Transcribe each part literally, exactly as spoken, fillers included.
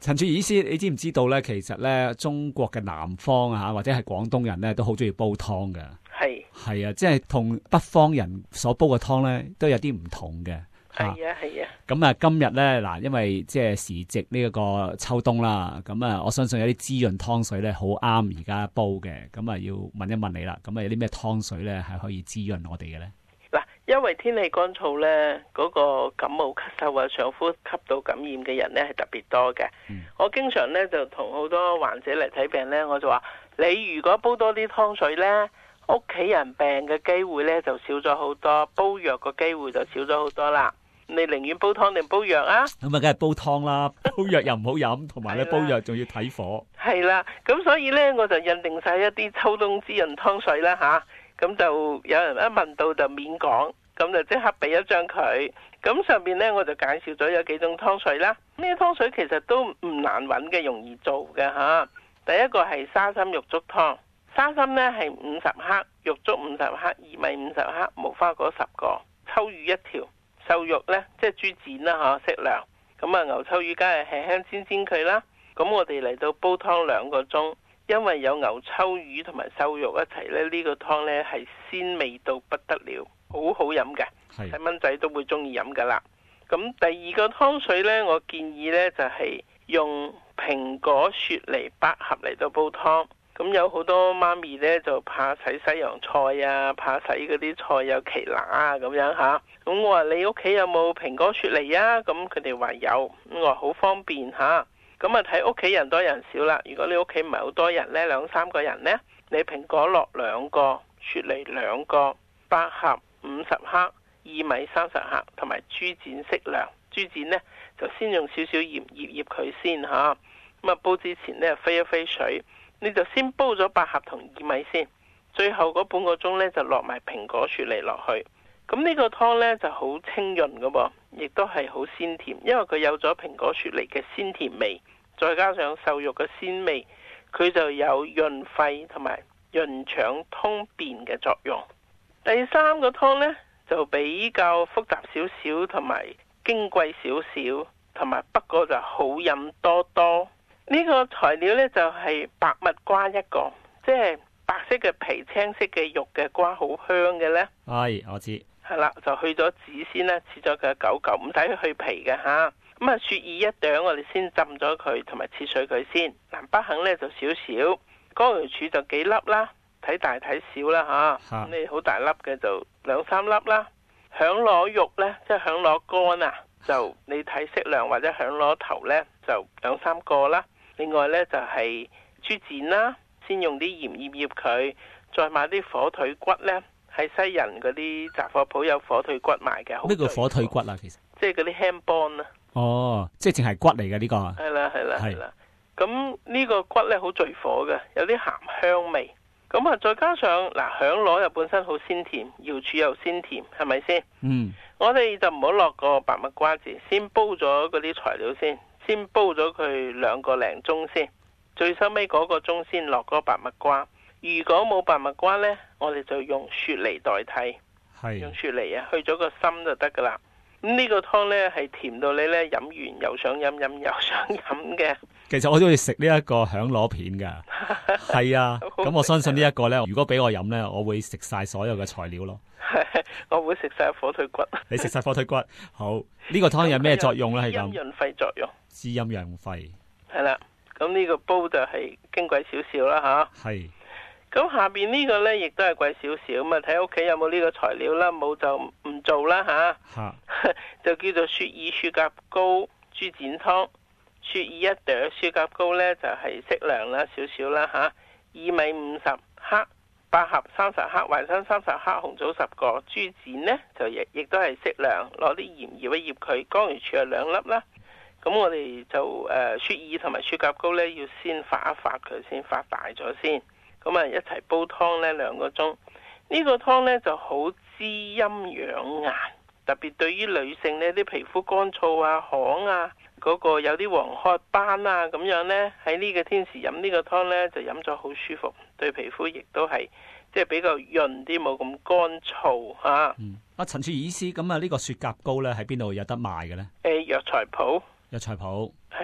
陳曙儀醫師，你知唔知道咧？其實咧，中國嘅南方啊，或者係廣東人咧，都好中意煲湯嘅。 係係啊，即係同北方人所煲嘅湯咧，都有啲唔同嘅。 係啊係啊。 咁啊，今日咧嗱，因為即係時值呢一個秋冬啦，咁啊，我相信有啲滋潤湯水咧，好啱而家煲嘅。咁啊，要問一問你啦。咁啊，有啲咩湯水咧係可以滋潤我哋嘅咧？ 嗱，因為天氣乾燥咧，嗰、那個感冒咳嗽啊、上呼吸道感染嘅人咧係特別多嘅。嗯、我經常咧就同好多患者嚟睇病咧，我就話：你如果煲多啲湯水咧，屋企人病嘅機會咧就少咗好多，煲藥嘅機會就少咗好多啦。你寧願煲湯定煲藥啊？ 咁啊，梗係煲湯啦，煲藥又唔好飲，同埋咧煲藥仲要睇火。 係啦，咁所以咧我就印定晒一啲秋冬滋潤湯水啦吓，咁、啊、就有人一問到就免講，咁就即刻俾一張佢。咁上邊咧我就介紹咗有幾種湯水啦。呢啲湯水其實都唔難揾嘅，容易做嘅吓、啊。第一個係沙參玉竹湯，沙參咧係五十克，玉竹五十克，薏米五十克，無花果十個，秋魚一條。瘦肉呢，即係豬展啦嚇，適量。咁啊，牛秋魚梗係輕輕煎煎佢啦。咁我哋嚟到煲湯兩個鐘，因為有牛秋魚同埋瘦肉一齊呢，呢、呢個湯呢係鮮味到不得了，好好飲嘅，細蚊仔都會中意飲噶啦。咁第二個湯水呢，我建議呢就係、是、用蘋果、雪梨、百合嚟到煲湯。咁有好多媽咪呢，就怕洗西洋菜啊，怕洗嗰啲菜有奇乸啊咁樣吓。咁我話你屋企有冇蘋果雪梨啊？咁佢哋話有，我話好方便吓。咁啊睇屋企人多人少啦。如果你屋企唔係好多人呢，兩三個人呢，你蘋果落兩個，雪梨兩個，百合五十克，薏米三十克，同埋豬展適量。豬展呢，就先用少少鹽醃醃佢先吓。咁啊煲之前呢，飛一飛水。你就先煲咗百合同薏米先，最後嗰半個鐘呢，就落埋蘋果雪梨落去。咁呢個湯呢，就好清潤噶噃，亦都係好鮮甜，因為佢有咗蘋果雪梨嘅鮮甜味，再加上瘦肉嘅鮮味，佢就有潤肺同埋潤腸通便嘅作用。第三個湯呢，就比較複雜少少，同埋矜貴少少，同埋不過就好飲多多。呢個材料呢，就係白蜜瓜一個，即係白色嘅皮、青色嘅肉嘅瓜，好香嘅呢。 係，我知。 係啦，就去咗籽先啦，切咗佢嘅九嚿，唔使去皮嘅吓。咁啊，雪耳一朵，我哋先浸咗佢，同埋切碎佢先。南北杏呢，就少少，乾瑤柱就幾粒啦，睇大睇小啦吓。咁你好大粒嘅就兩三粒啦。響螺肉呢，即係響螺乾啊，就你睇適量，或者響螺頭呢，就兩三個啦。另外呢，就係、是、豬展啦，先用啲鹽醃醃佢，再買啲火腿骨呢，喺西人嗰啲雜貨鋪有火腿骨賣嘅。 咩叫火腿骨啊？其實即係嗰啲 ham bone 啦。 哦，即係淨係骨嚟嘅呢個。 係啦係啦係啦。咁呢個骨呢，好墜火嘅，有啲鹹香味。咁啊，再加上嗱，響螺又本身好鮮甜，瑤柱又鮮甜，係咪先？嗯。我哋就唔好落個白蜜瓜字，先煲咗嗰啲材料先。先煲咗佢兩個零鐘先，最收尾嗰個鐘先落嗰白蜜瓜。如果冇白蜜瓜呢，我哋就用雪梨代替，係用雪梨啊，去咗個心就得噶啦。咁呢個湯呢，係甜到你呢飲完又想飲飲又想飲嘅。 其實我都要食呢一個響螺片噶，係啊。咁我相信呢一個呢，如果俾我飲呢，我會食晒所有嘅材料咯。 我會食晒火腿骨。 你食晒火腿骨，好。呢個湯有咩作用呢？係咁， 滋陰潤肺作用， 滋陰潤肺。 係啦，咁呢個煲就係矜貴少少啦吓。係。咁下邊呢個呢，亦都係貴少少，咁啊睇屋企有冇呢個材料啦，冇就唔做啦吓。吓。就叫做雪耳雪蛤膏豬展湯。雪耳一朵，雪蛤膏呢就係、是、適量啦，少少啦吓。薏米五十克。百合三十克，淮山三十克，紅棗十個，豬展呢就亦亦都係適量，攞啲鹽醃一醃佢，乾瑤柱係兩粒啦。咁我哋就誒、呃、雪耳同埋雪蛤膏呢，要先發一發佢，先發大咗先。咁啊一齊煲湯呢兩個鐘。呢、這個湯呢就好滋陰養顏，特別對於女性呢啲皮膚乾燥啊、旱啊，嗰、那個有啲黃褐斑啊咁樣呢，喺呢個天時飲呢個湯呢，就飲咗好舒服，對皮膚亦都係即係比較潤啲，冇咁乾燥吓。嗯，阿陳曙儀醫師，咁啊呢個雪蛤膏呢喺邊度有得賣嘅呢？ 誒、呃，藥材鋪。 藥材鋪。 係啦，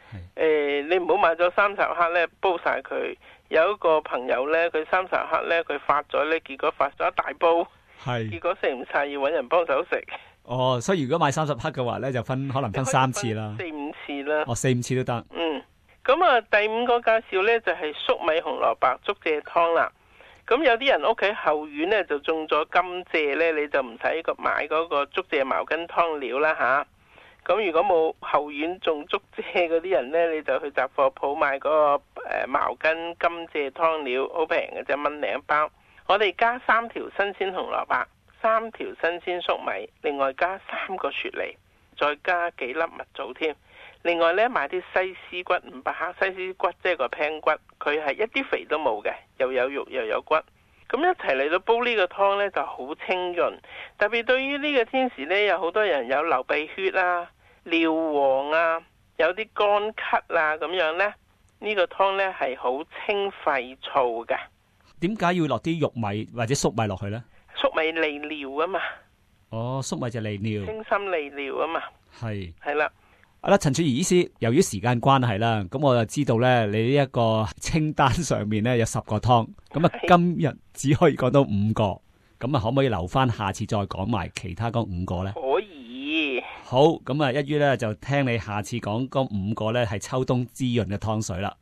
誒，你唔好買咗三十克咧煲晒佢。有一個朋友咧，佢三十克咧，佢發咗咧，結果發咗一大煲， 係結果食唔晒，要搵人幫手食。 哦，所以如果買三十克嘅話咧，就分可能分三次啦， 四五次啦。 哦，四五次都得。 嗯，咁啊，第五個介紹咧就係粟米紅蘿蔔竹蔗湯啦。咁有啲人屋企後院咧就種咗甘蔗咧，你就唔使個買嗰個竹蔗茅根湯料啦吓。咁如果冇後院種竹蔗嗰啲人咧，你就去雜貨鋪買嗰個誒茅根甘蔗湯料，好平嘅啫，蚊零一包。我哋加三條新鮮紅蘿蔔，三條新鮮粟米，另外加三個雪梨，再加幾粒蜜棗添。另外咧買啲西施骨五百克，西施骨即係個拼骨，佢係一啲肥都冇嘅，又有肉又有骨。咁一齊嚟到煲呢個湯呢就好清潤，特別對於呢個天時呢，有好多人有流鼻血啊、尿黃啊，有啲乾咳啊咁樣呢，呢、這個湯呢係好清肺燥嘅。 點解要落啲玉米或者粟米落去呢？ 粟米利尿啊嘛。 哦，粟米就利尿。 清心利尿啊嘛。 係。 係啦。 好啦，陳曙儀醫師，由於時間關係啦，咁我就知道咧，你呢一個清單上面咧有十個湯，咁啊今日只可以講到五個，咁啊可唔可以留翻下次再講埋其他嗰五個咧？ 可以。 好，咁啊一於咧就聽你下次講嗰五個咧係秋冬滋潤嘅湯水啦。